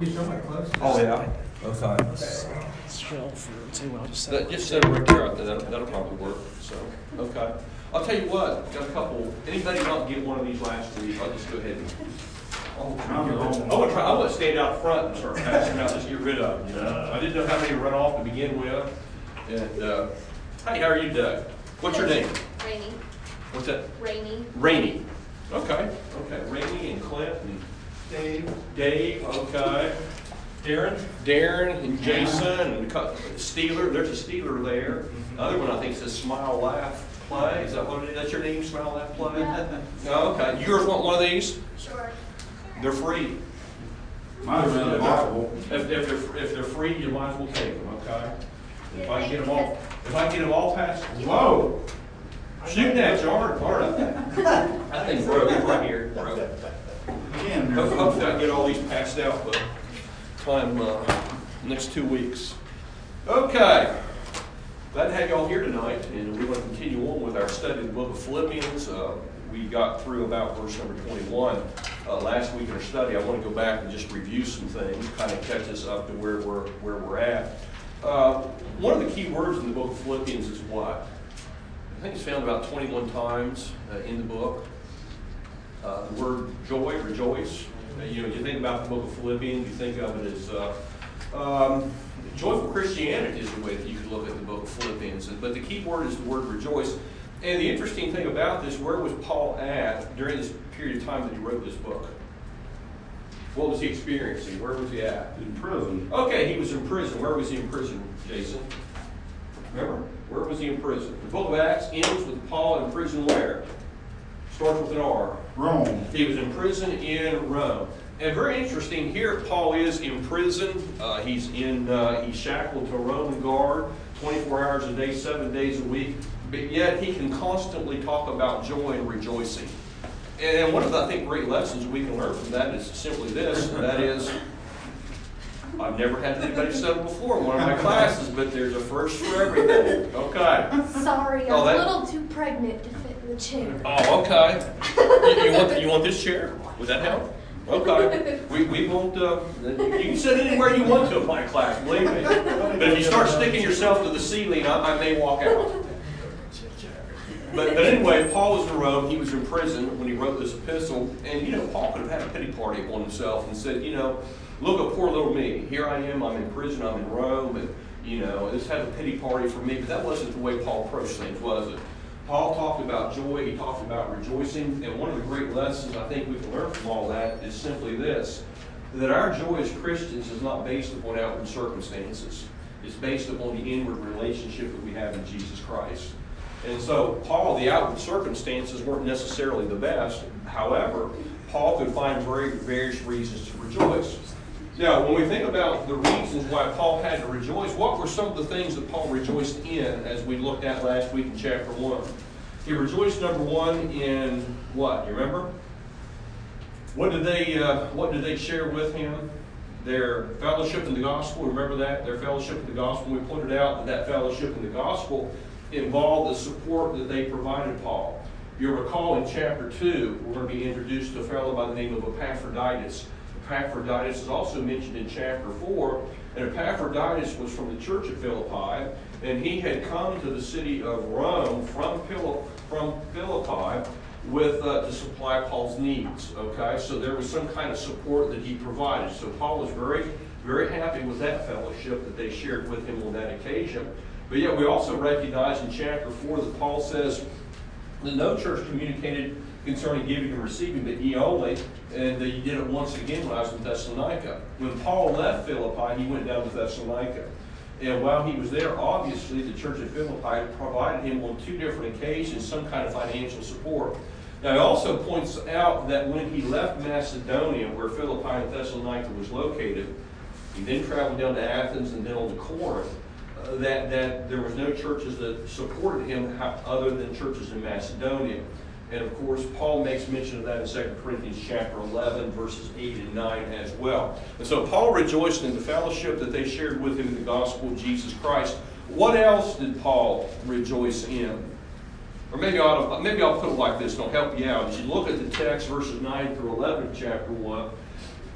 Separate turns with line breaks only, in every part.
Oh, yeah. Okay. Just set it right there. That'll probably work. So, okay. I'll tell you what. Got a couple. Anybody not get one of these last week? I'll just go ahead and. I want to stand out front and start passing out. Just get rid of them. You know? I didn't know how many to run off to begin with. And hey, how are you, Doug? What's your name?
Rainy.
What's that?
Rainy.
Rainy. Okay. Okay. Rainy and Clint and Dave. Okay. Darren and Jason and Steeler. There's a Steeler there. Other one I think says Smile Laugh Play. Is that what it is? That's your name? Smile Laugh Play.
Yeah.
Oh, okay. Yours want one of these?
Sure.
They're free.
Mine's in the Bible.
If they're free, you might as well take them. Okay. If I get them all passed. Whoa! Shooting at you hard. That thing broke right here. Hopefully I get all these passed out by the time next 2 weeks. Okay. Glad to have you all here tonight, and we want to continue on with our study of the book of Philippians. We got through about verse number 21 last week in our study. I want to go back and just review some things, kind of catch us up to where we're at. One of the key words in the book of Philippians is what? I think it's found about 21 times in the book. The word joy, rejoice. You think about the book of Philippians, you think of it as joyful Christianity is the way that you could look at the book of Philippians. But the key word is the word rejoice. And the interesting thing about this, where was Paul at during this period of time that he wrote this book? What was he experiencing? Where was he at?
In prison.
Okay, he was in prison. Where was he in prison, Jason? Remember? Where was he in prison? The book of Acts ends with Paul in prison where? Starts with an R.
Rome.
He was in prison in Rome. And very interesting, here Paul is in prison. He's shackled to a Roman guard 24 hours a day, 7 days a week. But yet he can constantly talk about joy and rejoicing. And one of the, I think, great lessons we can learn from that is simply this, and that is, I've never had anybody say it before in one of my classes, but there's a first for everything. Okay.
Sorry, I'm a little too pregnant to fit in the chair.
Oh, okay. You want this chair? Would that help? Okay. We won't, you can sit anywhere you want to in my class, believe me. But if you start sticking yourself to the ceiling, I may walk out. But anyway, Paul was in Rome. He was in prison when he wrote this epistle. And, Paul could have had a pity party on himself and said, look at poor little me. Here I am. I'm in prison. I'm in Rome. And, let's have a pity party for me. But that wasn't the way Paul approached things, was it? Paul talked about joy. He talked about rejoicing. And one of the great lessons I think we can learn from all that is simply this, that our joy as Christians is not based upon outward circumstances. It's based upon the inward relationship that we have in Jesus Christ. And so, Paul, the outward circumstances weren't necessarily the best. However, Paul could find various reasons to rejoice. Now, when we think about the reasons why Paul had to rejoice, what were some of the things that Paul rejoiced in, as we looked at last week in chapter 1? He rejoiced, number one, in what? You remember? What did they share with him? Their fellowship in the gospel. Remember that? Their fellowship in the gospel. We pointed out that fellowship in the gospel involved the support that they provided Paul. You'll recall in chapter 2, we're going to be introduced to a fellow by the name of Epaphroditus. Epaphroditus is also mentioned in chapter 4, and Epaphroditus was from the church at Philippi, and he had come to the city of Rome from Philippi with to supply Paul's needs. Okay, so there was some kind of support that he provided. So Paul was very, very happy with that fellowship that they shared with him on that occasion. But yet we also recognize in chapter 4 that Paul says that no church communicated concerning giving and receiving, but ye only, and that he did it once again when I was in Thessalonica. When Paul left Philippi, he went down to Thessalonica. And while he was there, obviously the church at Philippi provided him on 2 different occasions some kind of financial support. Now, he also points out that when he left Macedonia, where Philippi and Thessalonica was located, he then traveled down to Athens and then on to Corinth. That there was no churches that supported him other than churches in Macedonia. And of course, Paul makes mention of that in 2 Corinthians chapter 11, verses 8 and 9 as well. And so Paul rejoiced in the fellowship that they shared with him in the gospel of Jesus Christ. What else did Paul rejoice in? Or maybe I'll put it like this, and it'll help you out. As you look at the text, verses 9 through 11 of chapter 1,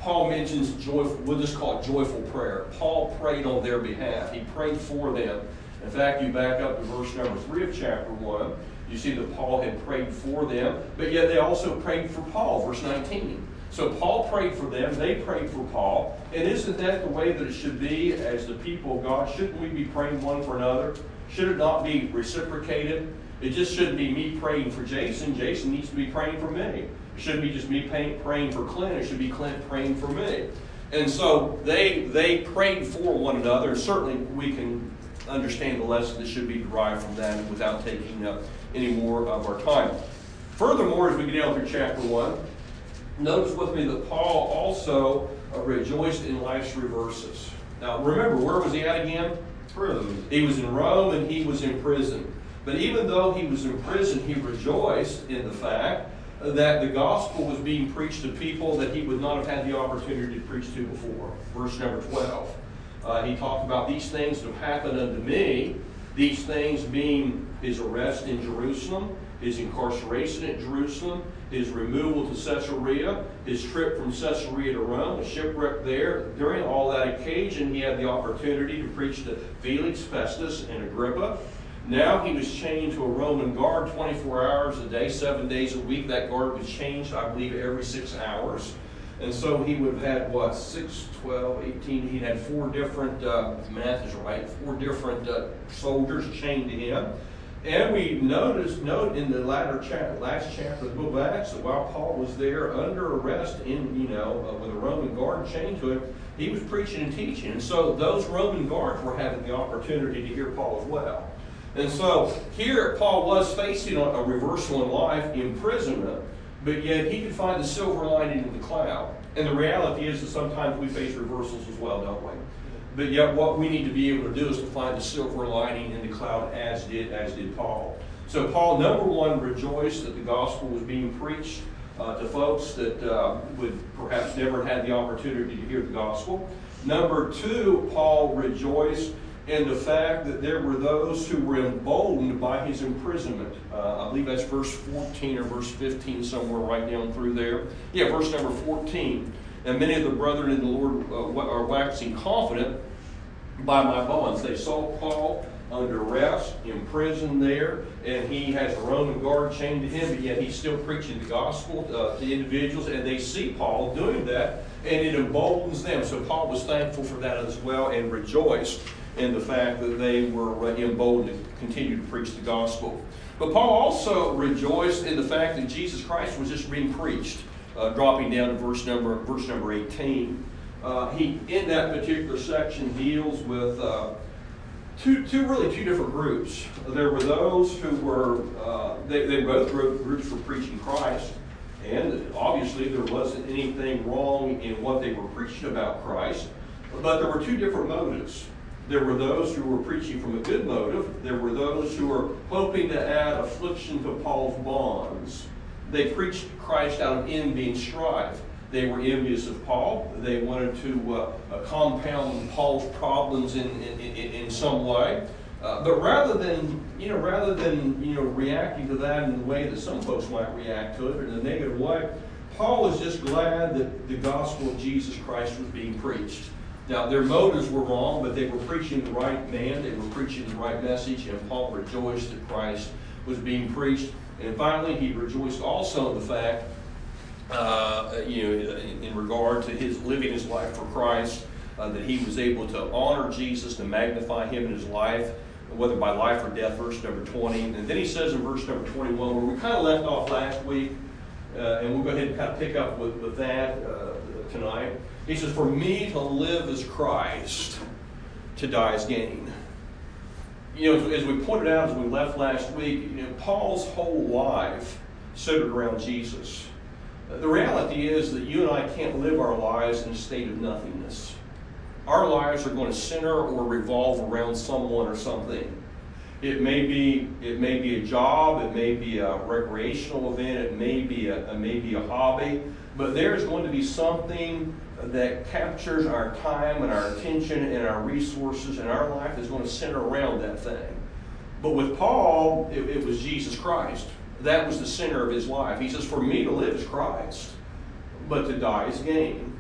Paul mentions joyful, we'll just call it joyful prayer. Paul prayed on their behalf. He prayed for them. In fact, you back up to verse number 3 of chapter 1. You see that Paul had prayed for them, but yet they also prayed for Paul, verse 19. So Paul prayed for them, they prayed for Paul. And isn't that the way that it should be as the people of God? Shouldn't we be praying one for another? Should it not be reciprocated? It just shouldn't be me praying for Jason. Jason needs to be praying for me. It shouldn't be just me praying for Clint. It should be Clint praying for me. And so they prayed for one another. And certainly we can understand the lesson that should be derived from that without taking any more of our time. Furthermore, as we get down through chapter 1, notice with me that Paul also rejoiced in life's reverses. Now remember, where was he at again?
Prison.
He was in Rome and he was in prison. But even though he was in prison, he rejoiced in the fact that the gospel was being preached to people that he would not have had the opportunity to preach to before. Verse number 12. He talked about these things that have happened unto me, these things being his arrest in Jerusalem, his incarceration at Jerusalem, his removal to Caesarea, his trip from Caesarea to Rome, a shipwreck there. During all that occasion, he had the opportunity to preach to Felix, Festus, and Agrippa. Now he was chained to a Roman guard 24 hours a day, 7 days a week. That guard was changed, I believe, every 6 hours. And so he would have had, 6, 12, 18, he had 4 different, math is right, 4 different soldiers chained to him. And we note in the last chapter of the book of Acts that while Paul was there under arrest with a Roman guard chained to him, he was preaching and teaching. And so those Roman guards were having the opportunity to hear Paul as well. And so here Paul was facing a reversal in life, imprisonment, but yet he could find the silver lining in the cloud. And the reality is that sometimes we face reversals as well, don't we? But yet what we need to be able to do is to find the silver lining in the cloud as did Paul. So Paul, number one, rejoiced that the gospel was being preached to folks that would perhaps never had the opportunity to hear the gospel. Number two, Paul rejoiced in the fact that there were those who were emboldened by his imprisonment. I believe that's verse 14 or verse 15, somewhere right down through there. Yeah, verse number 14. And many of the brethren in the Lord are waxing confident by my bonds. They saw Paul under arrest, imprisoned there, and he has a Roman guard chained to him, but yet he's still preaching the gospel to individuals, and they see Paul doing that, and it emboldens them. So Paul was thankful for that as well and rejoiced in the fact that they were emboldened to continue to preach the gospel. But Paul also rejoiced in the fact that Jesus Christ was just being preached. Dropping down to verse number 18. He, in that particular section, deals with two different groups. There were those who were, they both groups were preaching Christ, and obviously there wasn't anything wrong in what they were preaching about Christ, but there were two different motives. There were those who were preaching from a good motive. There were those who were hoping to add affliction to Paul's bonds. They preached Christ out of envy and strife. They were envious of Paul. They wanted to compound Paul's problems in some way. But rather than reacting to that in the way that some folks might react to it in a negative way, Paul was just glad that the gospel of Jesus Christ was being preached. Now, their motives were wrong, but they were preaching the right man. They were preaching the right message, and Paul rejoiced that Christ was being preached. And finally, he rejoiced also in the fact, in regard to his living his life for Christ, that he was able to honor Jesus, to magnify him in his life, whether by life or death, verse number 20. And then he says in verse number 21, where we kind of left off last week, and we'll go ahead and kind of pick up with that tonight. He says, for me to live is Christ, to die is gain. As we pointed out as we left last week, Paul's whole life centered around Jesus. The reality is that you and I can't live our lives in a state of nothingness. Our lives are going to center or revolve around someone or something. It may be a job, it may be a recreational event, it may be a hobby, but there's going to be something that captures our time and our attention and our resources, and our life is going to center around that thing. But with Paul, it was Jesus Christ. That was the center of his life. He says, for me to live is Christ, but to die is gain.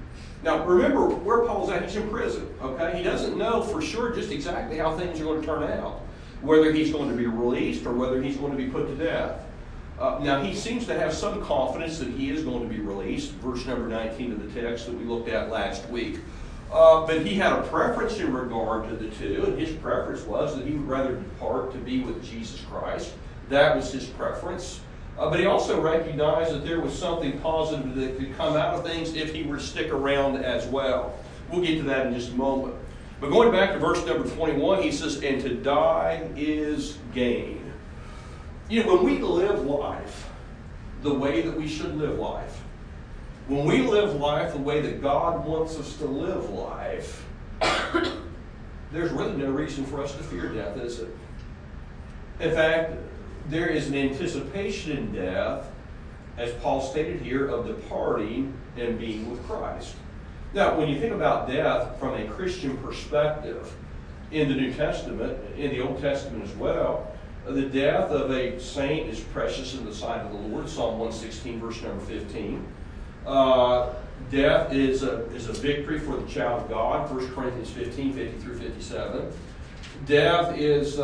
Now, remember where Paul's at. He's in prison, okay? He doesn't know for sure just exactly how things are going to turn out, whether he's going to be released or whether he's going to be put to death. Now, he seems to have some confidence that he is going to be released, verse number 19 of the text that we looked at last week. But he had a preference in regard to the two, and his preference was that he would rather depart to be with Jesus Christ. That was his preference. But he also recognized that there was something positive that could come out of things if he were to stick around as well. We'll get to that in just a moment. But going back to verse number 21, he says, and to die is gain. You know, when we live life the way that we should live life, when we live life the way that God wants us to live life, there's really no reason for us to fear death, is it? In fact, there is an anticipation in death, as Paul stated here, of departing and being with Christ. Now, when you think about death from a Christian perspective, in the New Testament, in the Old Testament as well, the death of a saint is precious in the sight of the Lord, Psalm 116, verse number 15. Death is a victory for the child of God, 1 Corinthians 15, 50 through 57. Death is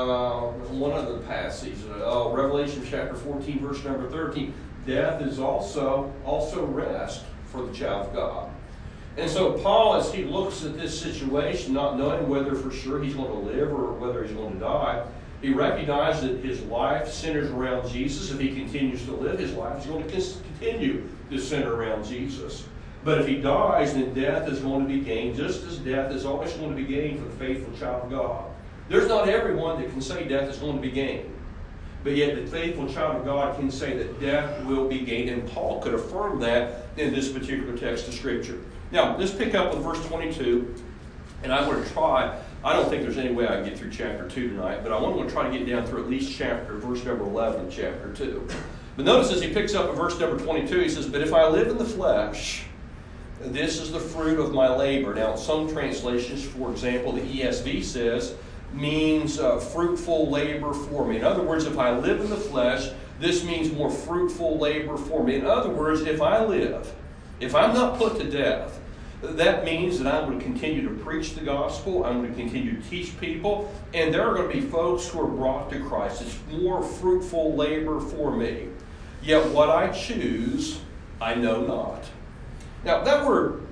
one other passage, Revelation chapter 14, verse number 13. Death is also rest for the child of God. And so Paul, as he looks at this situation, not knowing whether for sure he's going to live or whether he's going to die, he recognized that his life centers around Jesus. If he continues to live, his life is going to continue to center around Jesus. But if he dies, then death is going to be gained, just as death is always going to be gained for the faithful child of God. There's not everyone that can say death is going to be gained. But yet the faithful child of God can say that death will be gained. And Paul could affirm that in this particular text of Scripture. Now, let's pick up with verse 22. And I want to try, I don't think there's any way I can get through chapter 2 tonight, but I want to try to get down through at least verse number 11 of chapter 2. But notice as he picks up at verse number 22, he says, but if I live in the flesh, this is the fruit of my labor. Now, some translations, for example, the ESV says, means fruitful labor for me. In other words, if I live in the flesh, this means more fruitful labor for me. In other words, if I live, if I'm not put to death, that means that I'm going to continue to preach the gospel. I'm going to continue to teach people. And there are going to be folks who are brought to Christ. It's more fruitful labor for me. Yet what I choose, I know not. Now, that word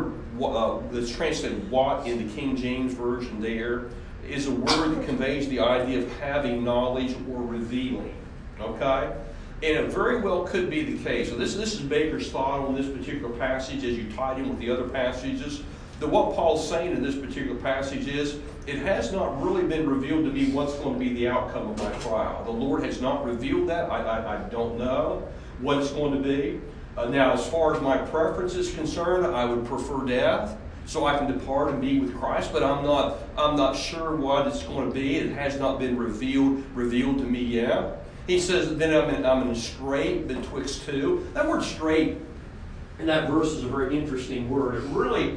that's translated what in the King James Version there is a word that conveys the idea of having knowledge or revealing. Okay? And it very well could be the case. So this is Baker's thought on this particular passage as you tied in with the other passages. That what Paul's saying in this particular passage is, it has not really been revealed to me what's going to be the outcome of my trial. The Lord has not revealed that. I don't know what it's going to be. Now, as far as my preference is concerned, I would prefer death so I can depart and be with Christ. But I'm not sure what it's going to be. It has not been revealed to me yet. He says, then I'm in strait betwixt two. That word strait in that verse is a very interesting word. It really,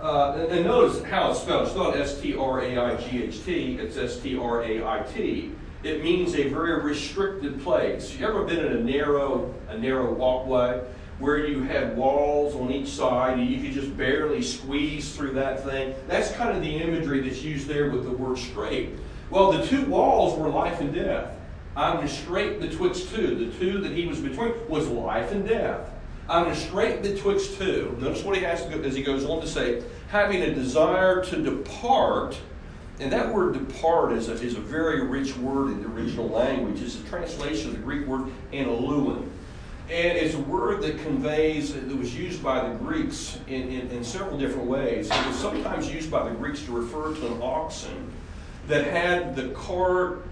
and notice how it's spelled. It's not S-T-R-A-I-G-H-T. It's S-T-R-A-I-T. It means a very restricted place. You ever been in a narrow walkway where you had walls on each side and you could just barely squeeze through that thing? That's kind of the imagery that's used there with the word strait. Well, the two walls were life and death. I'm in strait betwixt two. The two that he was between was life and death. I'm in strait betwixt two. Notice what he has to go, as he goes on to say, having a desire to depart. And that word depart is a very rich word in the original language. It's a translation of the Greek word analuin. And it's a word that conveys, that was used by the Greeks in several different ways. It was sometimes used by the Greeks to refer to an oxen that had the cart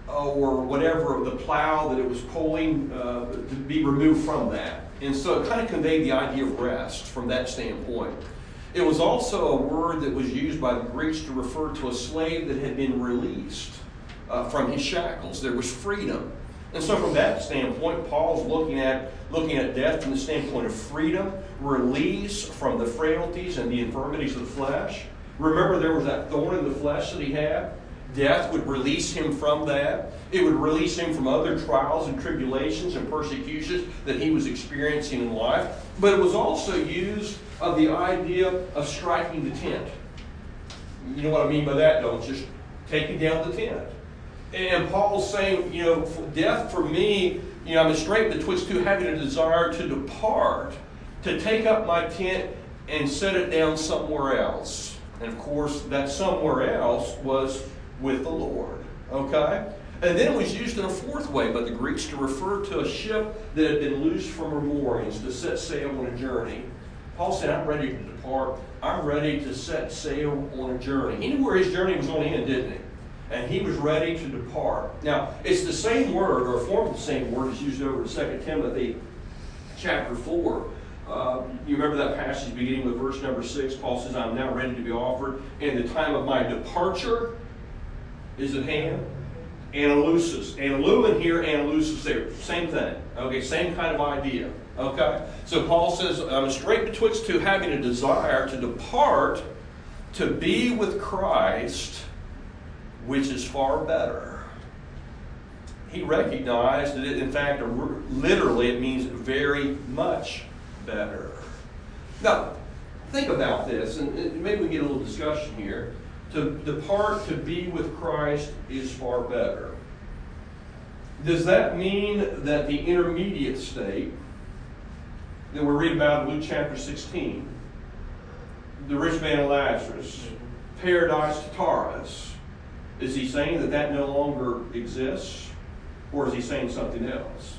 or whatever, the plow that it was pulling, to be removed from that. And so it kind of conveyed the idea of rest from that standpoint. It was also a word that was used by the Greeks to refer to a slave that had been released from his shackles. There was freedom. And so from that standpoint, Paul's looking at death from the standpoint of freedom, release from the frailties and the infirmities of the flesh. Remember, there was that thorn in the flesh that he had. Death would release him from that. It would release him from other trials and tribulations and persecutions that he was experiencing in life. But it was also used of the idea of striking the tent. You know what I mean by that, don't you? Just taking down the tent. And Paul's saying, death for me, I'm estranged betwixt two, having a desire to depart, to take up my tent and set it down somewhere else. And of course, that somewhere else was with the Lord. Okay? And then it was used in a fourth way by the Greeks to refer to a ship that had been loosed from her moorings to set sail on a journey. Paul said, I'm ready to depart. I'm ready to set sail on a journey. He knew where his journey was going to end, didn't he? And he was ready to depart. Now, it's the same word, or a form of the same word, is used over in 2 Timothy chapter 4. You remember that passage beginning with verse number 6? Paul says, I'm now ready to be offered, and the time of my departure is at hand. Analusis. Analu in here, analusis there. Same thing. Okay, same kind of idea. Okay? So Paul says, I'm straight betwixt two, having a desire to depart, to be with Christ, which is far better. He recognized that, in fact, literally it means very much better. Now, think about this, and maybe we get a little discussion here. To depart, to be with Christ is far better. Does that mean that the intermediate state that we read about in Luke chapter 16, the rich man and Lazarus, paradise Tartarus, is he saying that that no longer exists? Or is he saying something else?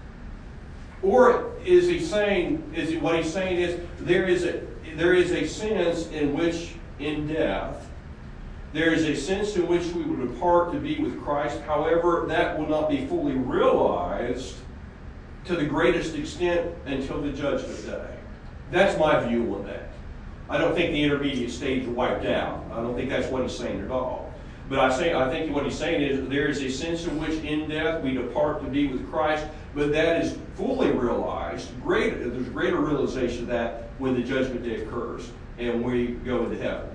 Or is he saying, what he's saying is, there is a sense in which, in death, there is a sense in which we will depart to be with Christ. However, that will not be fully realized to the greatest extent until the judgment day. That's my view on that. I don't think the intermediate stage is wiped out. I don't think that's what he's saying at all. But I think what he's saying is there is a sense in which in death we depart to be with Christ, but that is fully realized. There's greater realization of that when the judgment day occurs and we go into heaven.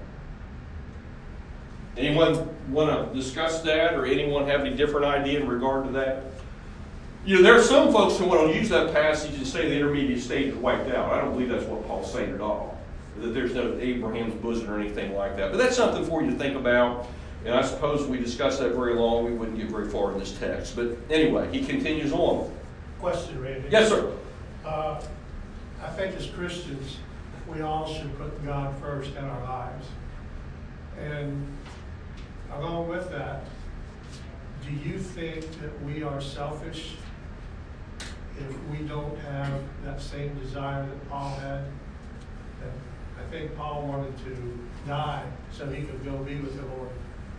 Anyone want to discuss that, or anyone have any different idea in regard to that? There are some folks who want to use that passage and say the intermediate stage is wiped out. I don't believe that's what Paul's saying at all. That there's no Abraham's bosom or anything like that. But that's something for you to think about. And I suppose if we discussed that very long, we wouldn't get very far in this text. But anyway, he continues on.
Question, Randy.
Yes, sir.
I think as Christians, we all should put God first in our lives. And along with that, do you think that we are selfish if we don't have that same desire that Paul had? And I think Paul wanted to die so he could go be with the Lord.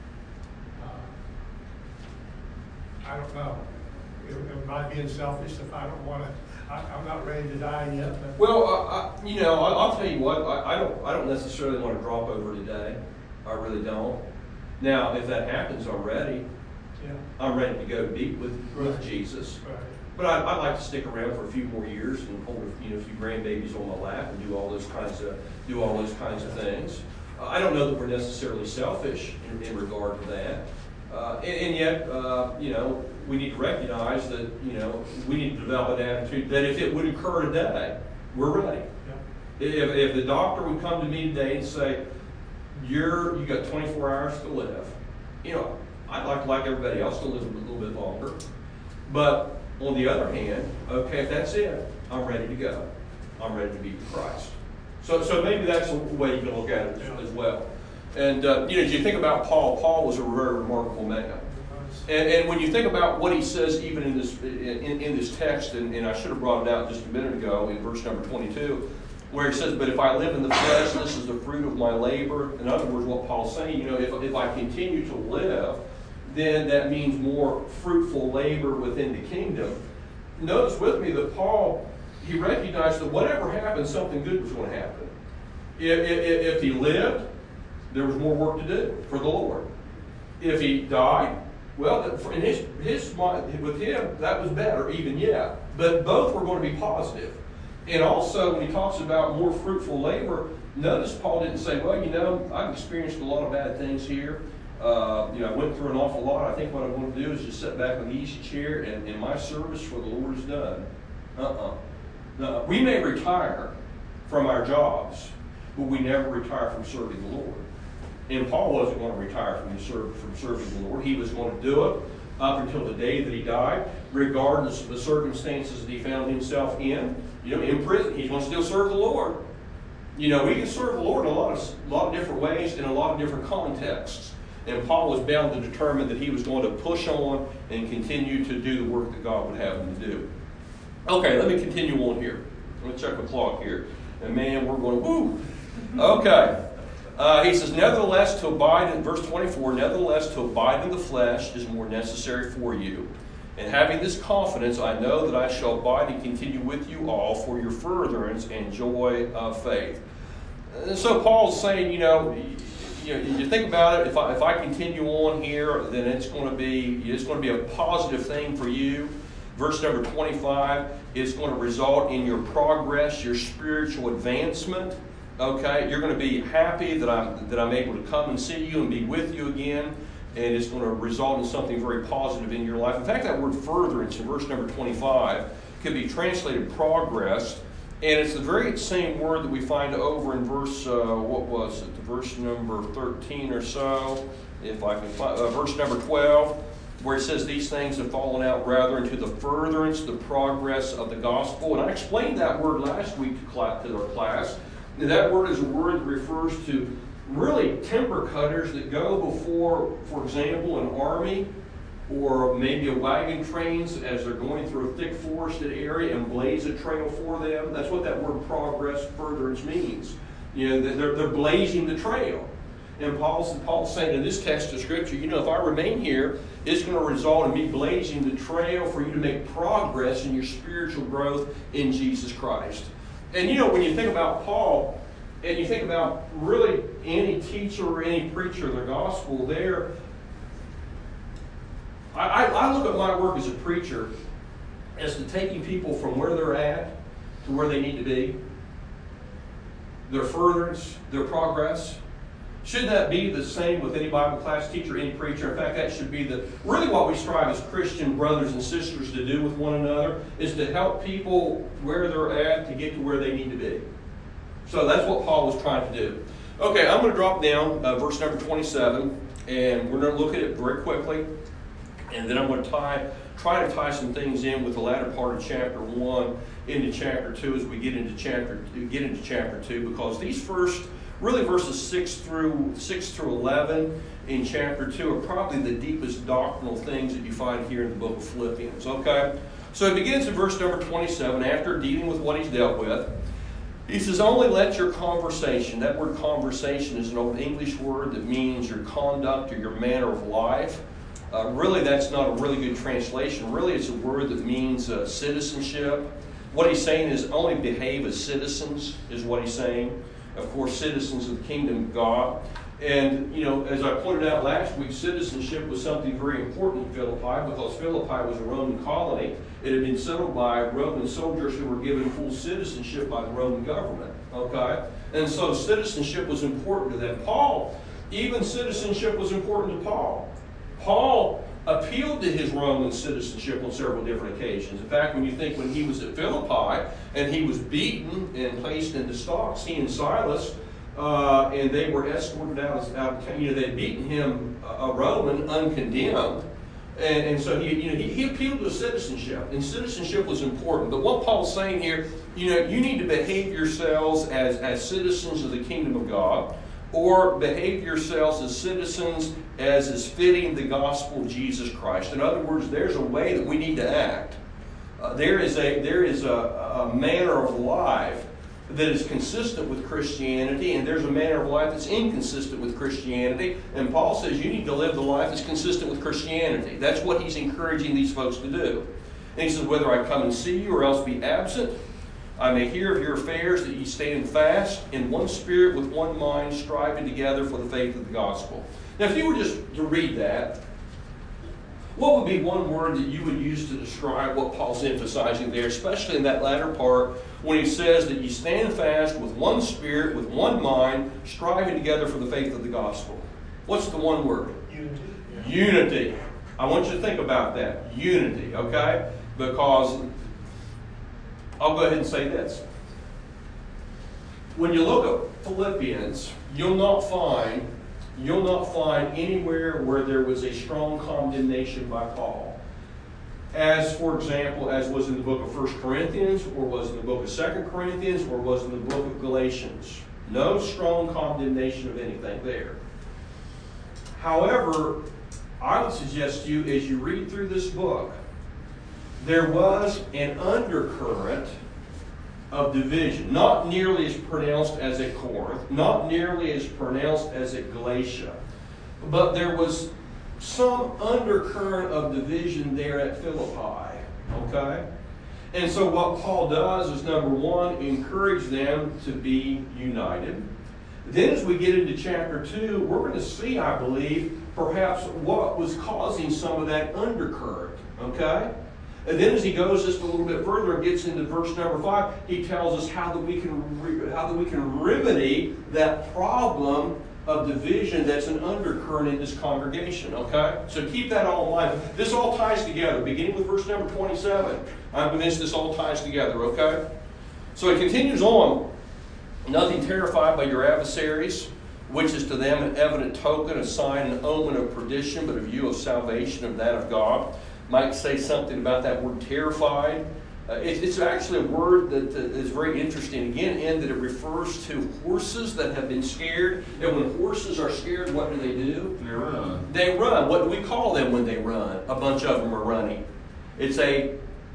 I don't know. Am I being selfish if I don't want to? I'm not ready to die yet. But.
Well, I'll tell you what. I don't necessarily want to drop over today. I really don't. Now, if that happens, I'm ready.
Yeah.
I'm ready to go deep with Jesus.
Right.
But I'd like to stick around for a few more years and hold a few grandbabies on my lap and do all those kinds of things. I don't know that we're necessarily selfish in regard to that. And yet, we need to recognize that, we need to develop an attitude that if it would occur today, we're ready. Yeah. If the doctor would come to me today and say, you got 24 hours to live, I'd like everybody else to live a little bit longer. But on the other hand, okay, if that's it, I'm ready to go. I'm ready to be with Christ. So maybe that's a way you can look at it as well. And, as you think about Paul was a very remarkable man. And when you think about what he says even in this text, and I should have brought it out just a minute ago in verse number 22, where he says, but if I live in the flesh, this is the fruit of my labor. In other words, what Paul's saying, if I continue to live, then that means more fruitful labor within the kingdom. Notice with me that Paul, he recognized that whatever happened, something good was going to happen. If he lived, there was more work to do for the Lord. If he died, well, in his mind, with him, that was better even yet. But both were going to be positive. And also, when he talks about more fruitful labor, notice Paul didn't say, well, I've experienced a lot of bad things here. I went through an awful lot. I think what I want to do is just sit back in the easy chair and my service for the Lord is done. No. We may retire from our jobs, but we never retire from serving the Lord. And Paul wasn't going to retire from serving the Lord. He was going to do it up until the day that he died, regardless of the circumstances that he found himself in. In prison, he's going to still serve the Lord. We can serve the Lord in a lot of different ways, in a lot of different contexts. And Paul was bound to determine that he was going to push on and continue to do the work that God would have him to do. Okay, let me continue on here. Let me check the clock here. And man, we're going, woo! Okay. He says, nevertheless, to abide in, verse 24, nevertheless, to abide in the flesh is more necessary for you. And having this confidence, I know that I shall abide and continue with you all for your furtherance and joy of faith. And so Paul's saying, you think about it. If I continue on here, then it's going to be a positive thing for you. Verse number 25, it's going to result in your progress, your spiritual advancement. Okay, you're going to be happy that I'm able to come and see you and be with you again, and it's going to result in something very positive in your life. In fact, that word furtherance in verse number 25 could be translated progress, and it's the very same word that we find over in verse verse number 13 or so, if I can find verse number 12, where it says these things have fallen out rather into the furtherance, the progress of the gospel. And I explained that word last week to our class. That word is a word that refers to really timber cutters that go before, for example, an army or maybe a wagon trains as they're going through a thick forested area and blaze a trail for them. That's what that word progress, furtherance means. They're blazing the trail. And Paul's saying in this text of Scripture, if I remain here, it's going to result in me blazing the trail for you to make progress in your spiritual growth in Jesus Christ. And when you think about Paul, and you think about really any teacher or any preacher of the gospel there, I look at my work as a preacher as to taking people from where they're at to where they need to be, their furtherance, their progress. Should that be the same with any Bible class teacher, any preacher? In fact, that should be really what we strive as Christian brothers and sisters to do with one another, is to help people where they're at to get to where they need to be. So that's what Paul was trying to do. Okay, I'm going to drop down verse number 27, and we're going to look at it very quickly, and then I'm going to try to tie some things in with the latter part of chapter 1 into chapter 2 as we get into chapter 2, because these first really verses 6 through 11 in chapter 2 are probably the deepest doctrinal things that you find here in the book of Philippians. Okay? So it begins in verse number 27, after dealing with what he's dealt with. He says, only let your conversation, that word conversation is an old English word that means your conduct or your manner of life. Really, that's not a really good translation. Really, it's a word that means citizenship. What he's saying is only behave as citizens, is what he's saying. Of course, citizens of the kingdom of God. And, as I pointed out last week, citizenship was something very important in Philippi because Philippi was a Roman colony. It had been settled by Roman soldiers who were given full citizenship by the Roman government. Okay? And so citizenship was important to them. Even citizenship was important to Paul. Paul appealed to his Roman citizenship on several different occasions. In fact, when he was at Philippi and he was beaten and placed into stocks, he and Silas, and they were escorted out. They'd beaten him, a Roman, uncondemned, and so he appealed to citizenship, and citizenship was important. But what Paul's saying here, you need to behave yourselves as citizens of the kingdom of God, or behave yourselves as citizens as is fitting the gospel of Jesus Christ. In other words, there's a way that we need to act. There is a manner of life that is consistent with Christianity, and there's a manner of life that's inconsistent with Christianity. And Paul says you need to live the life that's consistent with Christianity. That's what he's encouraging these folks to do. And he says, whether I come and see you or else be absent, I may hear of your affairs, that ye stand fast in one spirit with one mind, striving together for the faith of the gospel. Now, if you were just to read that, what would be one word that you would use to describe what Paul's emphasizing there, especially in that latter part, when he says that you stand fast with one spirit, with one mind, striving together for the faith of the gospel? What's the one word?
Unity.
Unity. I want you to think about that. Unity, okay? Because I'll go ahead and say this. when you look at Philippians, you'll not find anywhere where there was a strong condemnation by Paul. As, for example, as was in the book of 1 Corinthians, or was in the book of 2 Corinthians, or was in the book of Galatians. No strong condemnation of anything there. However, I would suggest to you, as you read through this book, there was an undercurrent of division, not nearly as pronounced as at Corinth, not nearly as pronounced as at Galatia, but there was some undercurrent of division there at Philippi, okay? And so what Paul does is, number one, encourage them to be united. Then as we get into chapter 2, we're going to see, I believe, perhaps what was causing some of that undercurrent, okay? And then as he goes just a little bit further and gets into verse number 5, he tells us how that we can remedy that problem of division that's an undercurrent in this congregation, okay? So keep that all in mind. This all ties together, beginning with verse number 27. I'm convinced this all ties together, okay? So it continues on. Nothing terrified by your adversaries, which is to them an evident token, a sign, an omen of perdition, but a view of salvation, of that of God. Might say something about that word terrified. It's actually a word that is very interesting, again, in that it refers to horses that have been scared. And when horses are scared, what do?
They run.
They run. What do we call them when they run? A bunch of them are running. It's a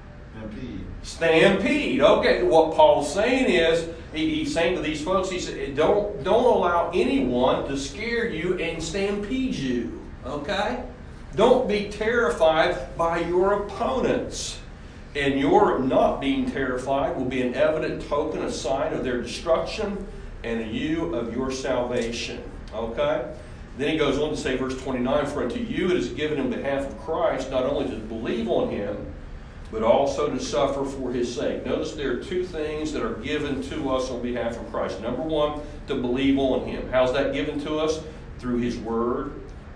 stampede. Okay, what Paul's saying is, he's saying to these folks, he said, don't allow anyone to scare you and stampede you. Okay? Don't be terrified by your opponents. And your not being terrified will be an evident token, a sign of their destruction, and a view of your salvation. Okay? Then he goes on to say, verse 29, for unto you it is given in behalf of Christ, not only to believe on him, but also to suffer for his sake. Notice there are two things that are given to us on behalf of Christ. Number one, to believe on him. How's that given to us? Through his word.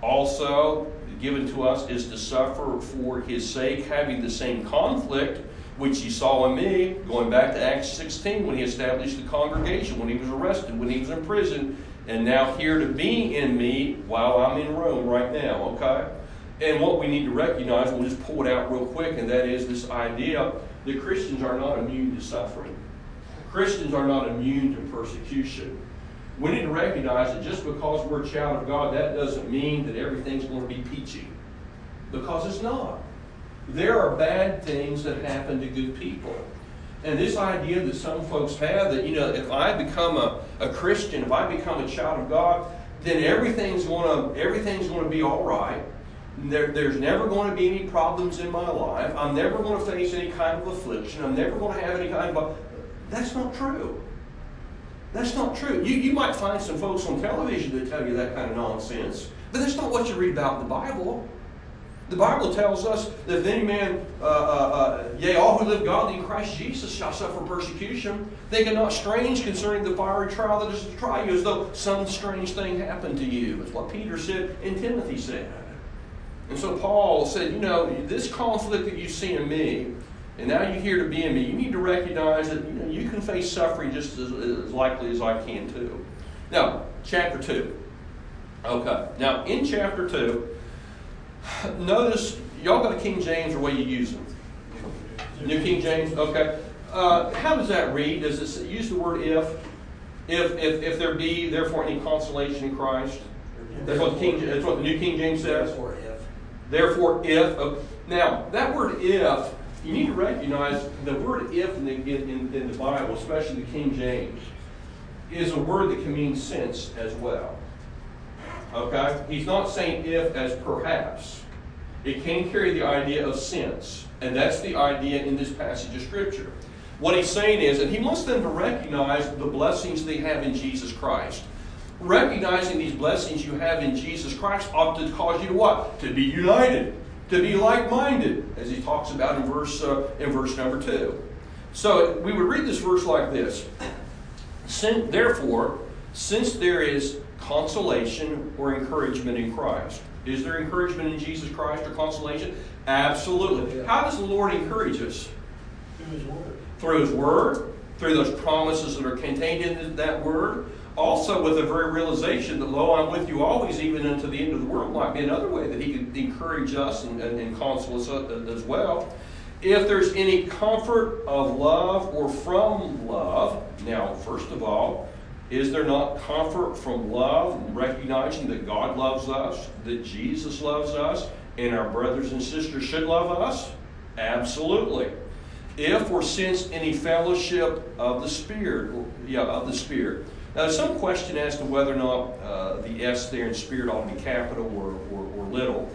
Also, given to us is to suffer for his sake, having the same conflict which he saw in me, going back to Acts 16, when he established the congregation, when he was arrested, when he was in prison, and now here to be in me while I'm in Rome right now, okay? And what we need to recognize, we'll just pull it out real quick, and that is this idea that Christians are not immune to suffering. Christians are not immune to persecution. We need to recognize that just because we're a child of God, that doesn't mean that everything's going to be peachy. Because it's not. There are bad things that happen to good people. And this idea that some folks have that, if I become a Christian, if I become a child of God, then everything's going to be all right. There's never going to be any problems in my life. I'm never going to face any kind of affliction. I'm never going to have any kind of... That's not true. That's not true. You might find some folks on television that tell you that kind of nonsense, but that's not what you read about in the Bible. The Bible tells us that if any man, yea, all who live godly in Christ Jesus shall suffer persecution, thinking not strange concerning the fiery trial that is to try you, as though some strange thing happened to you. That's what Peter said and Timothy said. And so Paul said, this conflict that you see in me, and now you're here to be in me, you need to recognize that you can face suffering just as likely as I can too. Now, chapter 2. Okay. Now, in chapter 2, notice, y'all got a King James or what you use them? New King James? Okay. How does that read? Does it use the word if? If there be, therefore, any consolation in Christ? That's what the New King James says?
Therefore, if.
Therefore, if. Now, that word if, you need to recognize the word if in the Bible, especially the King James, is a word that can mean since as well. Okay? He's not saying if as perhaps. It can carry the idea of since. And that's the idea in this passage of Scripture. What he's saying is, and he wants them to recognize the blessings they have in Jesus Christ. Recognizing these blessings you have in Jesus Christ ought to cause you to what? To be united. To be like-minded, as he talks about in verse number 2. So we would read this verse like this. Therefore, since there is consolation or encouragement in Christ. Is there encouragement in Jesus Christ or consolation? Absolutely. How does the Lord encourage us?
Through his word.
Through his word. through those promises that are contained in that word. Also with the very realization that, lo, I'm with you always, even unto the end of the world, might be another way that he could encourage us and counsel us as well. If there's any comfort of love or from love, now, first of all, is there not comfort from love, recognizing that God loves us, that Jesus loves us, and our brothers and sisters should love us? Absolutely. If or since any fellowship of the Spirit, Now, there's some question as to whether or not the S there in Spirit ought to be capital or little.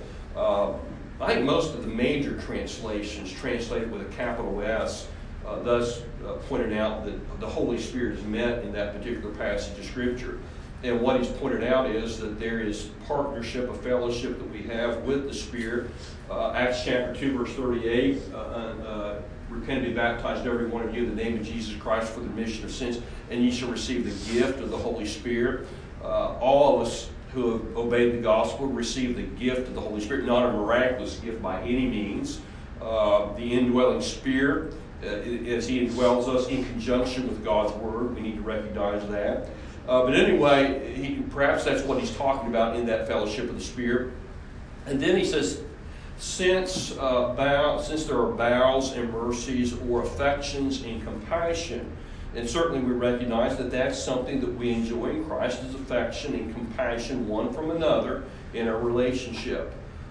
I think most of the major translations translate it with a capital S, thus pointing out that the Holy Spirit is met in that particular passage of Scripture. And what he's pointed out is that there is partnership, a fellowship that we have with the Spirit. Acts chapter 2, verse 38, repent and be baptized, every one of you, in the name of Jesus Christ for the remission of sins, and ye shall receive the gift of the Holy Spirit. All of us who have obeyed the gospel receive the gift of the Holy Spirit, not a miraculous gift by any means. The indwelling Spirit, as he indwells us in conjunction with God's Word, we need to recognize that. But anyway, perhaps that's what he's talking about in that fellowship of the Spirit. And then he says, since there are bowels and mercies or affections and compassion, and certainly we recognize that that's something that we enjoy in Christ, is affection and compassion one from another in our relationship.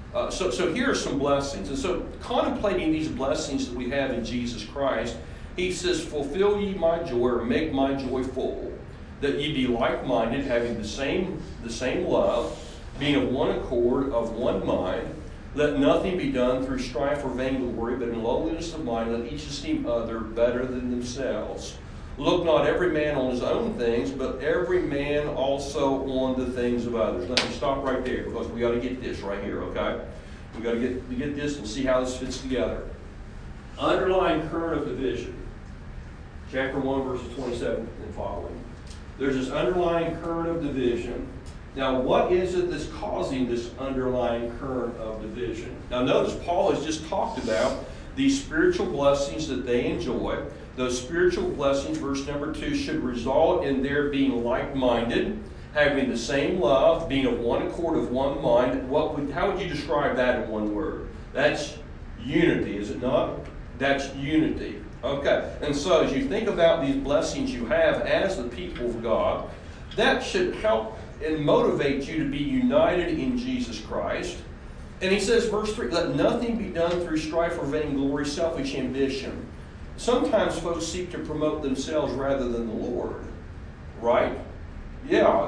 So here are some blessings. And so contemplating these blessings that we have in Jesus Christ, he says, fulfill ye my joy, or make my joy full, that ye be like-minded, having the same love, being of one accord, of one mind. Let nothing be done through strife or vainglory, but in lowliness of mind let each esteem other better than themselves. Look not every man on his own things, but every man also on the things of others. Let me stop right there, because we got to get this right here, okay? We got to get this and see how this fits together. Underlying current of division. Chapter 1, verses 27 and following. There's this underlying current of division. Now, what is it that's causing this underlying current of division? Now, notice Paul has just talked about these spiritual blessings that they enjoy. Those spiritual blessings, verse number 2, should result in their being like-minded, having the same love, being of one accord, of one mind. How would you describe that in one word? That's unity, is it not? That's unity. Okay, and so as you think about these blessings you have as the people of God, that should help and motivate you to be united in Jesus Christ. And he says, verse 3, let nothing be done through strife or vainglory, selfish ambition. Sometimes folks seek to promote themselves rather than the Lord, right? Yeah,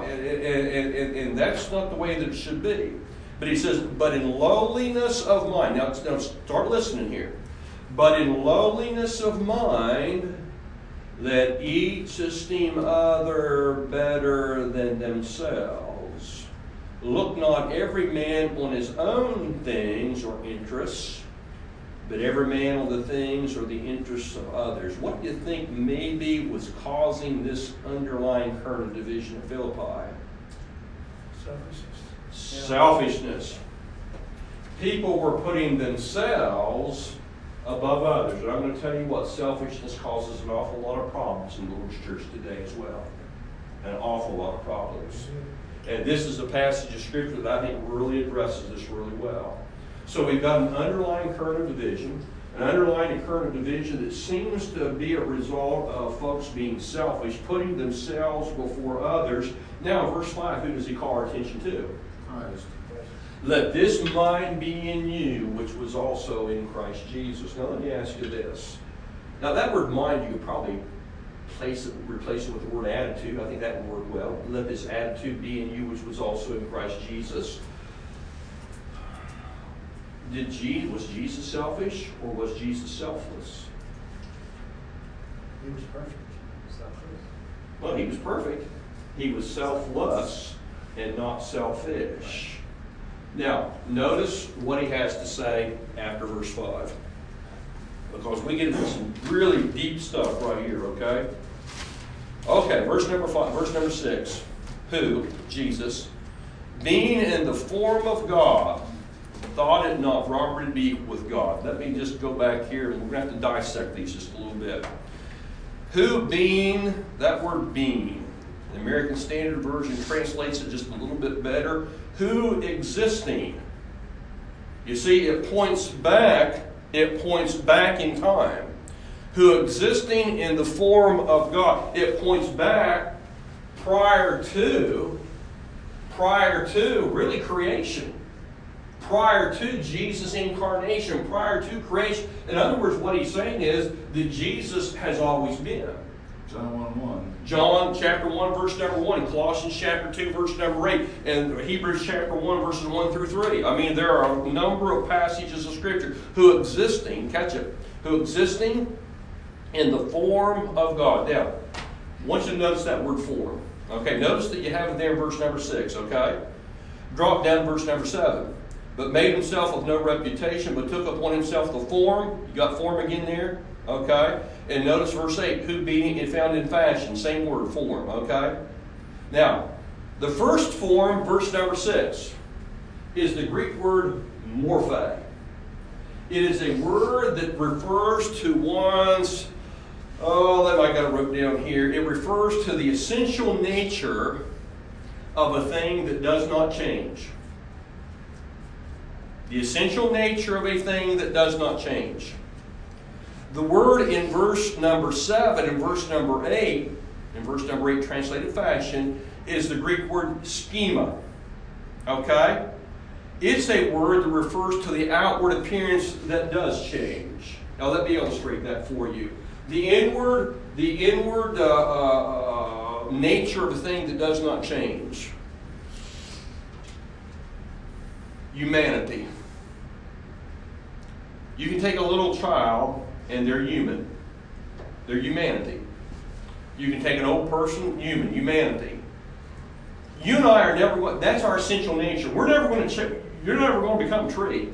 and that's not the way that it should be. But he says, but in lowliness of mind. Now start listening here. But in lowliness of mind, let each esteem other better than themselves. Look not every man on his own things or interests, but every man on the things or the interests of others. What do you think maybe was causing this underlying current of division in Philippi? Selfishness. People were putting themselves above others. And I'm going to tell you what, selfishness causes an awful lot of problems in the Lord's church today as well. An awful lot of problems. And this is a passage of Scripture that I think really addresses this really well. So we've got an underlying current of division, an underlying current of division that seems to be a result of folks being selfish, putting themselves before others. Now, verse 5, who does he call our attention to? Christ. Let this mind be in you, which was also in Christ Jesus. Now, let me ask you this. Now, that word mind, you could probably replace it with the word attitude. I think that would work well. Let this attitude be in you, which was also in Christ Jesus. Was Jesus selfish, or was Jesus selfless?
He was perfect.
Well, he was perfect. He was selfless and not selfish. Now, notice what he has to say after verse 5. Because we get into some really deep stuff right here, okay? Okay, verse number 5, verse number 6. Who, Jesus, being in the form of God, thought it not robbery to be with God. Let me just go back here, and we're going to have to dissect these just a little bit. Who being, that word being, the American Standard Version translates it just a little bit better. Who existing. You see, it points back in time. Who existing in the form of God. It points back prior to really creation. Prior to Jesus' incarnation, prior to creation. In other words, what he's saying is that Jesus has always been.
John 1:1.
John chapter 1, verse number 1. Colossians chapter 2, verse number 8. And Hebrews chapter 1, verses 1 through 3. I mean, there are a number of passages of Scripture. Who existing, catch it, who existing in the form of God. Now, I want you to notice that word form. Okay, notice that you have it there in verse number 6, okay? Drop down to verse number 7. But made himself with no reputation, but took upon himself the form. You got form again there? Okay. And notice verse 8, who being found in fashion. Same word, form. Okay. Now, the first form, verse number 6, is the Greek word morphe. It is a word that refers to one's, I got it wrote down here. It refers to the essential nature of a thing that does not change. The essential nature of a thing that does not change. The word in verse number 7 and verse number 8, in verse number 8 translated fashion, is the Greek word schema. Okay? It's a word that refers to the outward appearance that does change. Now let me illustrate that for you. The inward nature of a thing that does not change. Humanity. You can take a little child and they're human. They're humanity. You can take an old person, humanity. You and I are never going, that's our essential nature. You're never going to become a tree.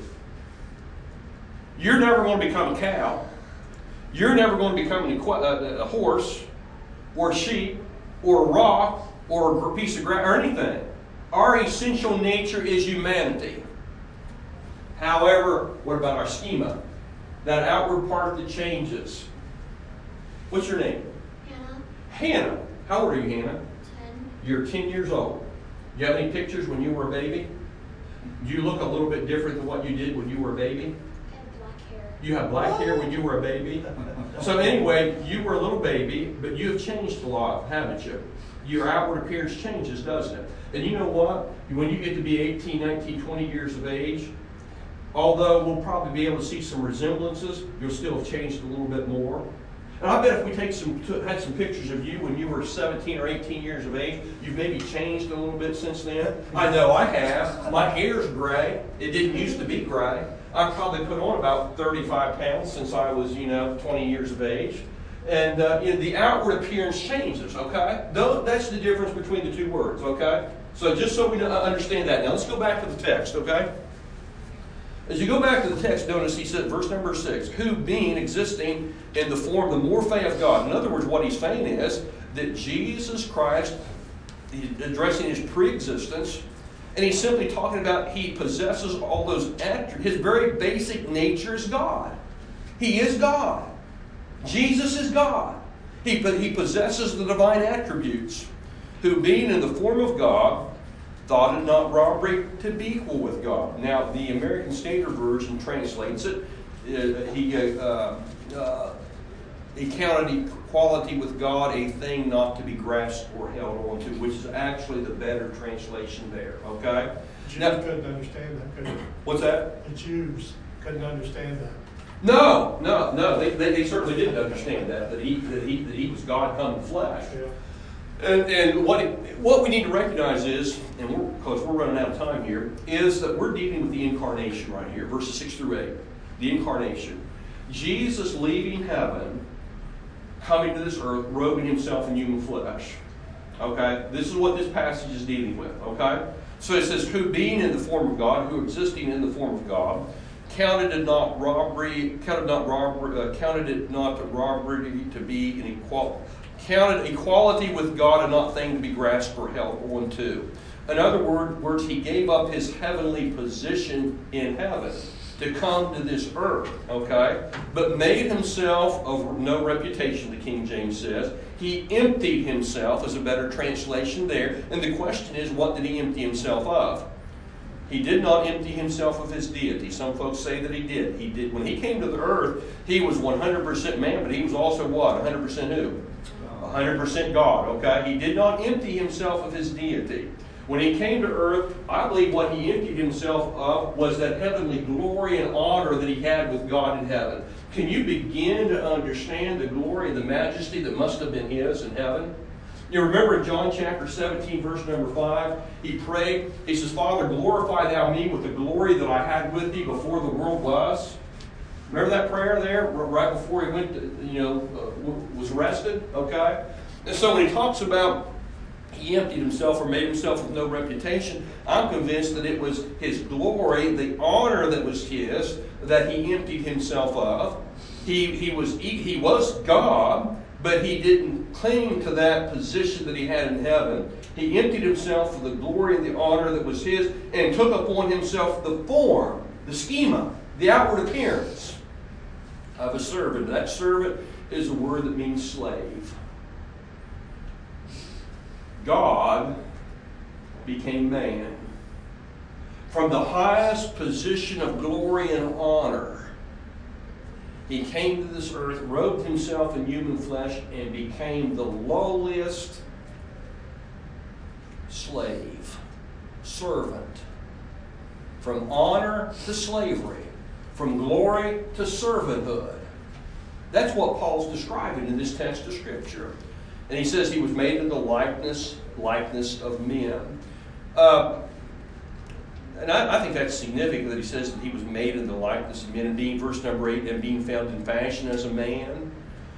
You're never going to become a cow. You're never going to become a horse or a sheep or a rock or a piece of grass or anything. Our essential nature is humanity. However, what about our schema? That outward part that changes. What's your name?
Hannah.
Hannah. How old are you, Hannah?
10.
You're 10 years old. You have any pictures when you were a baby? Do you look a little bit different than what you did when you were a baby?
I have black hair.
You have black hair when you were a baby? So anyway, you were a little baby, but you have changed a lot, haven't you? Your outward appearance changes, doesn't it? And you know what? When you get to be 18, 19, 20 years of age, although we'll probably be able to see some resemblances, you'll still have changed a little bit more. And I bet if we had some pictures of you when you were 17 or 18 years of age, you've maybe changed a little bit since then. I know I have. My hair's gray. It didn't used to be gray. I've probably put on about 35 pounds since I was, 20 years of age. And the outward appearance changes, okay? That's the difference between the two words, okay? So just so we understand that. Now let's go back to the text, okay? As you go back to the text, notice he said, verse number 6, who being existing in the form, the morphe of God. In other words, what he's saying is that Jesus Christ, he's addressing his pre-existence, and he's simply talking about he possesses all those attributes. His very basic nature is God. He is God. Jesus is God. He possesses the divine attributes, who being in the form of God, thought it not robbery to be equal with God. Now, the American Standard Version translates it. He counted equality with God a thing not to be grasped or held on to, which is actually the better translation there. Okay?
Jews couldn't understand that, could they?
What's that?
The Jews couldn't understand that.
No. They certainly didn't understand that he was God come in flesh.
Yeah.
And what we need to recognize is, and because we're running out of time here, is that we're dealing with the incarnation right here, verses 6 through 8. The incarnation. Jesus leaving heaven, coming to this earth, robing himself in human flesh. Okay? This is what this passage is dealing with. Okay? So it says, who being in the form of God, who existing in the form of God, counted it not robbery to be an equality. Counted equality with God a not thing to be grasped or held on to. In other words, he gave up his heavenly position in heaven to come to this earth, okay? But made himself of no reputation, the King James says. He emptied himself, is a better translation there. And the question is, what did he empty himself of? He did not empty himself of his deity. Some folks say that he did. He did. When he came to the earth, he was 100% man, but he was also what? 100% who? 100% God, okay? He did not empty himself of his deity. When he came to earth, I believe what he emptied himself of was that heavenly glory and honor that he had with God in heaven. Can you begin to understand the glory and the majesty that must have been his in heaven? You remember in John chapter 17, verse number 5, he prayed, he says, Father, glorify thou me with the glory that I had with thee before the world was. Remember that prayer there, right before he went to, was arrested? Okay? And so when he talks about he emptied himself or made himself with no reputation, I'm convinced that it was his glory, the honor that was his, that he emptied himself of. He was God, but he didn't cling to that position that he had in heaven. He emptied himself for the glory and the honor that was his and took upon himself the form, the schema, the outward appearance of a servant. That servant is a word that means slave. God became man. From the highest position of glory and honor, he came to this earth, robed himself in human flesh, and became the lowliest slave, servant. From honor to slavery, from glory to servanthood. That's what Paul's describing in this text of Scripture. And he says he was made in the likeness of men. And I think that's significant that he says that he was made in the likeness of men, and being, verse number 8, and being found in fashion as a man.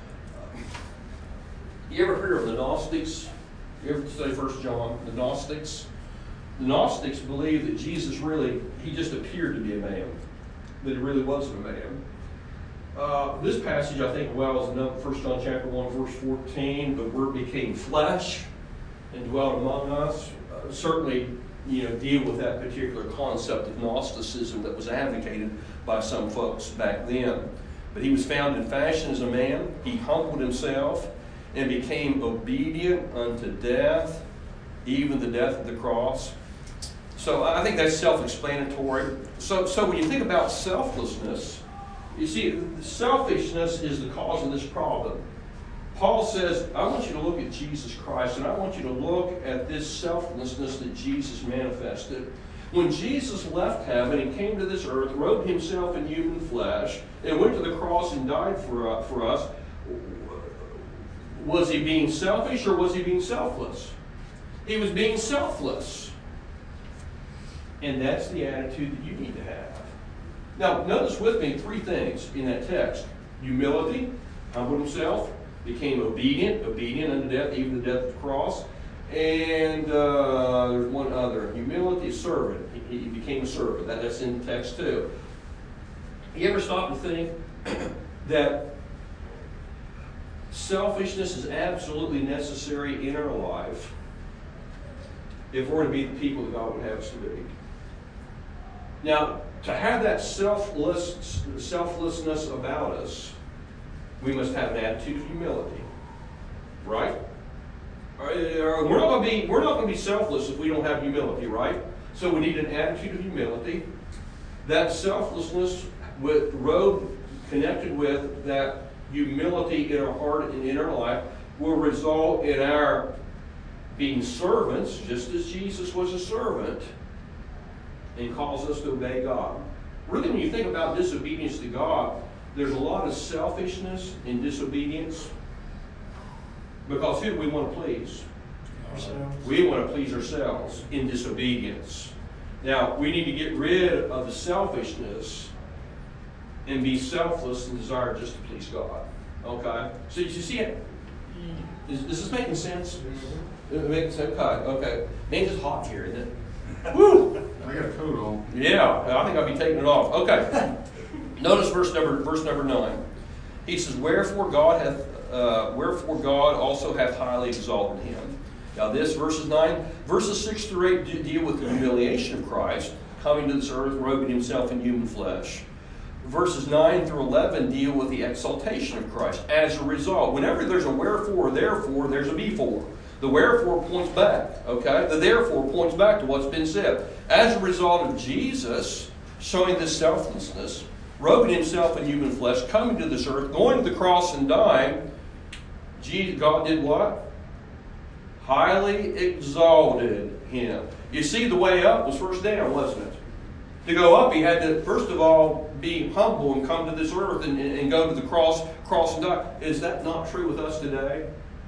You ever heard of the Gnostics? You ever study 1 John? The Gnostics? The Gnostics believe that Jesus he just appeared to be a man, that he really wasn't a man. This passage, I think, well, is 1 John chapter 1, verse 14, the Word became flesh and dwelt among us. Certainly, deal with that particular concept of Gnosticism that was advocated by some folks back then. But he was found in fashion as a man. He humbled himself and became obedient unto death, even the death of the cross. So I think that's self-explanatory. So when you think about selflessness, you see, selfishness is the cause of this problem. Paul says, I want you to look at Jesus Christ, and I want you to look at this selflessness that Jesus manifested. When Jesus left heaven and came to this earth, robed himself in human flesh, and went to the cross and died for us, was he being selfish or was he being selfless? He was being selfless. And that's the attitude that you need to have. Now, notice with me three things in that text. Humility, humbled himself, became obedient unto death, even the death of the cross. And there's one other, humility, servant. He became a servant. That's in the text too. You ever stop and think that selfishness is absolutely necessary in our life if we're going to be the people that God would have us to be? Now, to have that selflessness about us, we must have an attitude of humility, right? We're not going to be selfless if we don't have humility, right? So we need an attitude of humility. That selflessness connected with that humility in our heart and in our life will result in our being servants, just as Jesus was a servant, and calls us to obey God. Really, when you think about disobedience to God, there's a lot of selfishness in disobedience. Because who do we want to please?
Ourselves.
We want to please ourselves in disobedience. Now, we need to get rid of the selfishness and be selfless and desire just to please God. Okay? So you see it? Is this making sense? It makes sense? Okay. Man, it's hot here, isn't it? Woo!
I got a coat on.
Yeah, I think I'll be taking it off. Okay. Notice verse number 9. He says, Wherefore God also hath highly exalted him. Now this, verses 9, verses 6 through 8 deal with the humiliation of Christ, coming to this earth, robing himself in human flesh. verses 9 through 11 deal with the exaltation of Christ. As a result, whenever there's a wherefore or therefore, there's a before. The wherefore points back, okay? The therefore points back to what's been said. As a result of Jesus showing this selflessness, robing himself in human flesh, coming to this earth, going to the cross and dying, God did what? Highly exalted him. You see, the way up was first down, wasn't it? To go up, he had to, first of all, be humble and come to this earth and go to the cross and die. Is that not true with us today?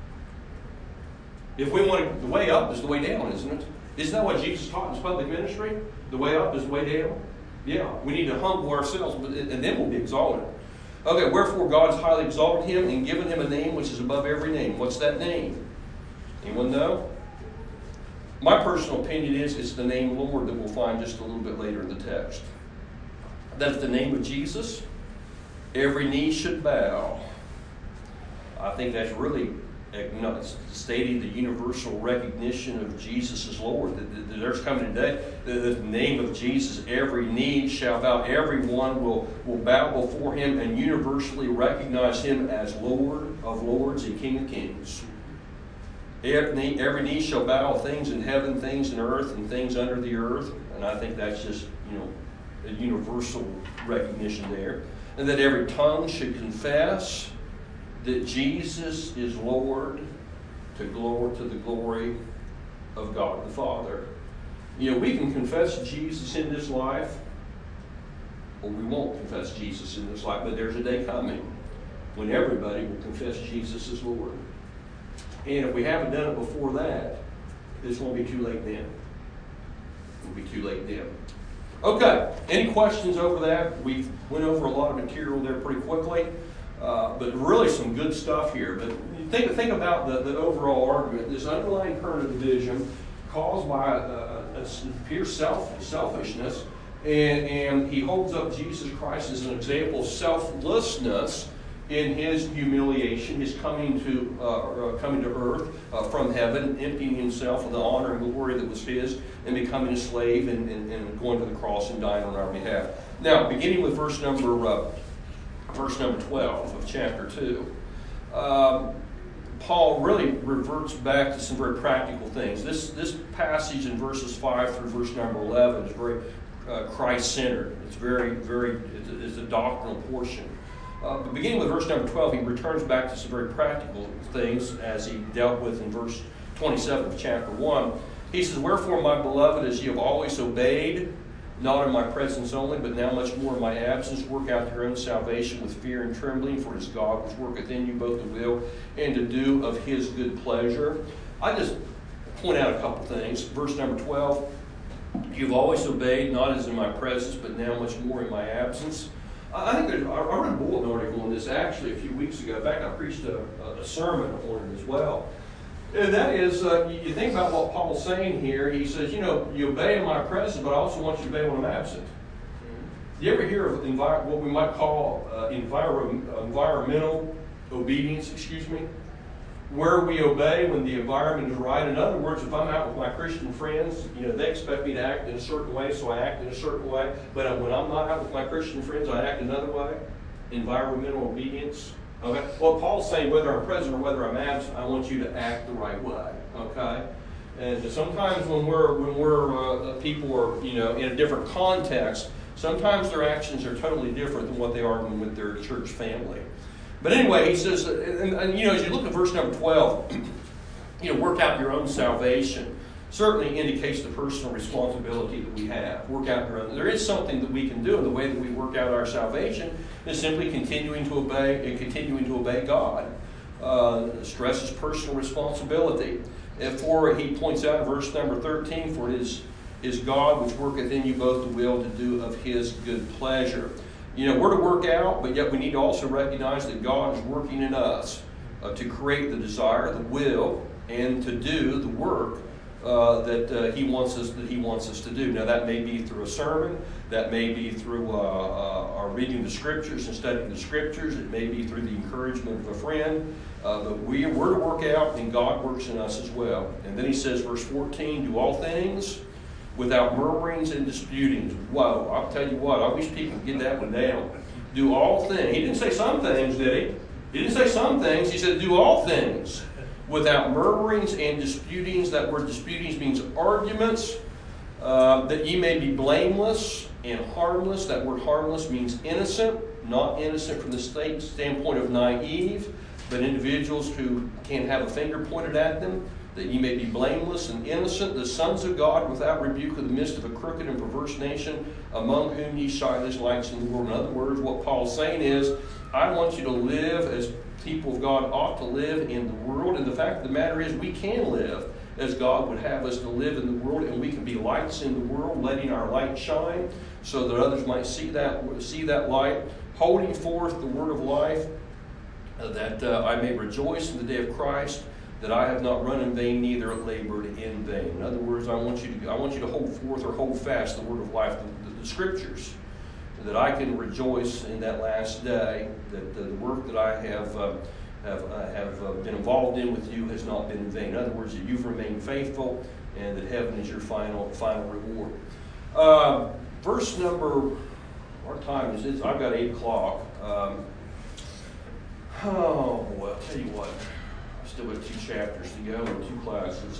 If we want to, the way up is the way down, isn't it? Isn't that what Jesus taught in his public ministry? The way up is the way down? Yeah, we need to humble ourselves, and then we'll be exalted. Okay, wherefore God's highly exalted him and given him a name which is above every name. What's that name? Anyone know? My personal opinion is it's the name Lord that we'll find just a little bit later in the text. That at the name of Jesus, every knee should bow. I think that's really stating the universal recognition of Jesus as Lord. That there's coming a day, the name of Jesus, every knee shall bow. Everyone will bow before him and universally recognize him as Lord of lords and King of kings. Every knee shall bow, things in heaven, things in earth, and things under the earth. And I think that's just, a universal recognition there. And that every tongue should confess that Jesus is Lord to the glory of God the Father. We can confess Jesus in this life, or we won't confess Jesus in this life, but there's a day coming when everybody will confess Jesus as Lord. And if we haven't done it before that, it's going to be too late then. It'll be too late then. Okay, any questions over that? We went over a lot of material there pretty quickly, but really some good stuff here. But think about the overall argument. This underlying current of division caused by a pure selfishness, and he holds up Jesus Christ as an example of selflessness in his humiliation, his coming to earth from heaven, emptying himself of the honor and glory that was his, and becoming a slave and going to the cross and dying on our behalf. Now, beginning with verse number 12 of chapter 2, Paul really reverts back to some very practical things. This passage in verses 5 through verse number 11 is very Christ-centered. It's it's a doctrinal portion. But beginning with verse number 12, he returns back to some very practical things as he dealt with in verse 27 of chapter 1. He says, "Wherefore, my beloved, as ye have always obeyed, not in my presence only, but now much more in my absence, work out your own salvation with fear and trembling, for it is God which worketh in you both to will and to do of his good pleasure." I just point out a couple things. Verse number 12, "You've always obeyed, not as in my presence, but now much more in my absence." I think I read a bulletin article on this actually a few weeks ago. In fact, I preached a sermon on it as well. And that is, you think about what Paul's saying here. He says, you obey in my presence, but I also want you to obey when I'm absent. Do you ever hear of what we might call environmental obedience, where we obey when the environment is right? In other words, if I'm out with my Christian friends, they expect me to act in a certain way, so I act in a certain way. But when I'm not out with my Christian friends, I act another way. Environmental obedience. Okay. Well, Paul's saying whether I'm present or whether I'm absent, I want you to act the right way. Okay. And sometimes when people are in a different context, sometimes their actions are totally different than what they are with their church family. But anyway, he says, and as you look at verse number 12, work out your own salvation. Certainly indicates the personal responsibility that we have. Work out your own. There is something that we can do, and the way that we work out our salvation is simply continuing to obey God. Stresses personal responsibility. For he points out in verse number 13, for it is God which worketh in you both the will to do of his good pleasure. We're to work out, but yet we need to also recognize that God is working in us to create the desire, the will, and to do the work that He wants us to do. Now, that may be through a sermon, that may be through our reading the Scriptures and studying the Scriptures. It may be through the encouragement of a friend. But we're to work out, and God works in us as well. And then he says, verse 14, do all things without murmurings and disputings. Whoa, I'll tell you what, I wish people would get that one down. Do all things. He didn't say some things, did he? He didn't say some things. He said do all things without murmurings and disputings. That word disputings means arguments. That ye may be blameless and harmless. That word harmless means innocent, not innocent from the standpoint of naive, but individuals who can't have a finger pointed at them. That ye may be blameless and innocent, the sons of God, without rebuke in the midst of a crooked and perverse nation, among whom ye shine as lights in the world. In other words, what Paul's saying is, I want you to live as people of God ought to live in the world. And the fact of the matter is, we can live as God would have us to live in the world, and we can be lights in the world, letting our light shine so that others might see that light, holding forth the word of life, that I may rejoice in the day of Christ, that I have not run in vain, neither labored in vain. In other words, I want you to hold forth or hold fast the word of life, the scriptures, that I can rejoice in that last day, that the work that I have been involved in with you has not been in vain. In other words, that you've remained faithful, and that heaven is your final reward. Verse number, our time is I've got 8 o'clock. Oh boy, I'll tell you what. Still got 2 chapters to go and 2 classes.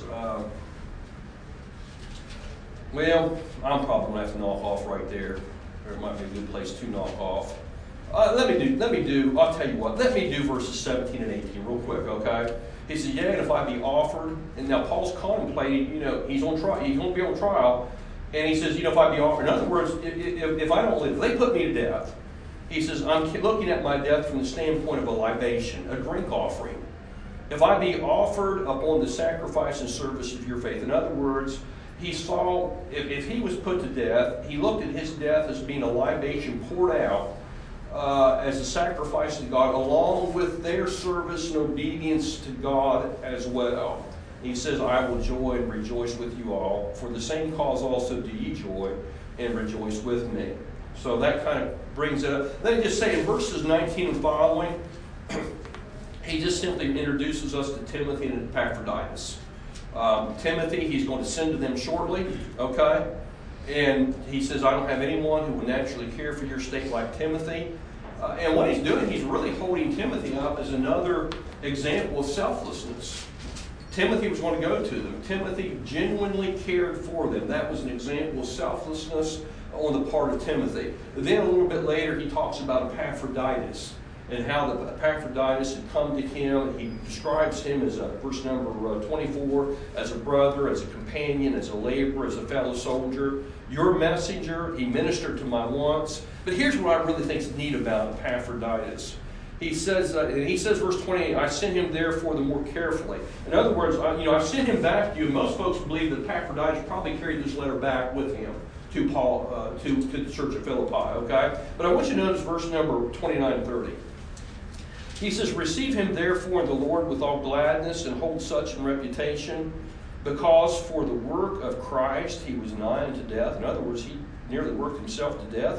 Well, I'm probably going to have to knock off right there. Or it might be a good place to knock off. Let me do, I'll tell you what, let me do verses 17 and 18 real quick, okay? He says, yea, and if I be offered, and now Paul's contemplating, he's on trial, he's going to be on trial, and he says, if I be offered, in other words, if I don't live, if they put me to death, he says, I'm looking at my death from the standpoint of a libation, a drink offering. If I be offered upon the sacrifice and service of your faith. In other words, he saw, if he was put to death, he looked at his death as being a libation poured out as a sacrifice to God, along with their service and obedience to God as well. He says, I will joy and rejoice with you all. For the same cause also do ye joy and rejoice with me. So that kind of brings it up. Let me just say in verses 19 and following, he just simply introduces us to Timothy and Epaphroditus. Timothy, he's going to send to them shortly, okay? And he says, I don't have anyone who would naturally care for your state like Timothy. And what he's doing, he's really holding Timothy up as another example of selflessness. Timothy was going to go to them. Timothy genuinely cared for them. That was an example of selflessness on the part of Timothy. Then a little bit later, he talks about Epaphroditus, and how the Epaphroditus had come to him. He describes him as verse number 24, as a brother, as a companion, as a laborer, as a fellow soldier. Your messenger, he ministered to my wants. But here's what I really think is neat about Epaphroditus. He says, verse 28, I sent him therefore the more carefully. In other words, I've sent him back to you. Most folks believe that Epaphroditus probably carried this letter back with him to Paul, to the church of Philippi, okay? But I want you to notice verse number 29 and 30. He says, receive him therefore in the Lord with all gladness, and hold such in reputation, because for the work of Christ he was nigh unto death. In other words, he nearly worked himself to death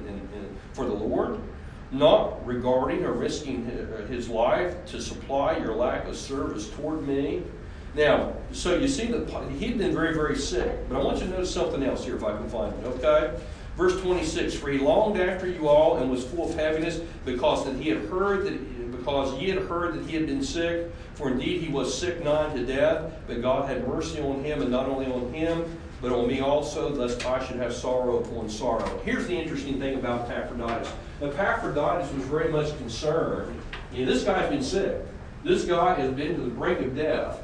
for the Lord, not regarding or risking his life to supply your lack of service toward me. Now, so you see that he'd been very, very sick. But I want you to notice something else here if I can find it, okay? Verse 26, for he longed after you all and was full of heaviness, because ye had heard that he had been sick. For indeed he was sick nigh to death, but God had mercy on him, and not only on him, but on me also, lest I should have sorrow upon sorrow. Here's the interesting thing about Epaphroditus. Epaphroditus was very much concerned. This guy's been sick. This guy has been to the brink of death.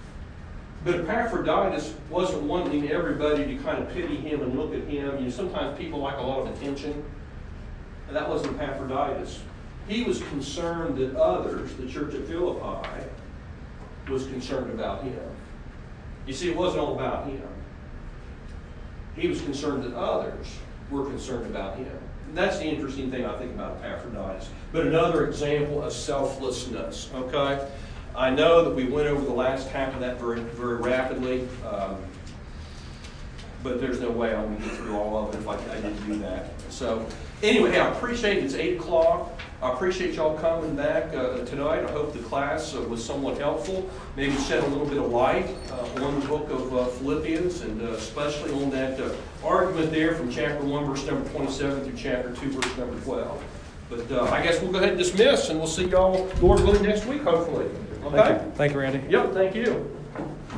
But Epaphroditus wasn't wanting everybody to kind of pity him and look at him. Sometimes people like a lot of attention. And that wasn't Epaphroditus. He was concerned that others, the church at Philippi, was concerned about him. You see, it wasn't all about him. He was concerned that others were concerned about him. And that's the interesting thing I think about Epaphroditus. But another example of selflessness, okay? I know that we went over the last half of that very, very rapidly. but there's no way I'm going to get through all of it if I didn't do that. So anyway, hey, I appreciate it's 8 o'clock. I appreciate y'all coming back tonight. I hope the class was somewhat helpful, maybe shed a little bit of light on the book of Philippians, and especially on that argument there from chapter 1, verse number 27 through chapter 2, verse number 12. But I guess we'll go ahead and dismiss, and we'll see y'all, Lord willing, next week, hopefully. Okay?
Thank you, Randy.
Yep, thank you.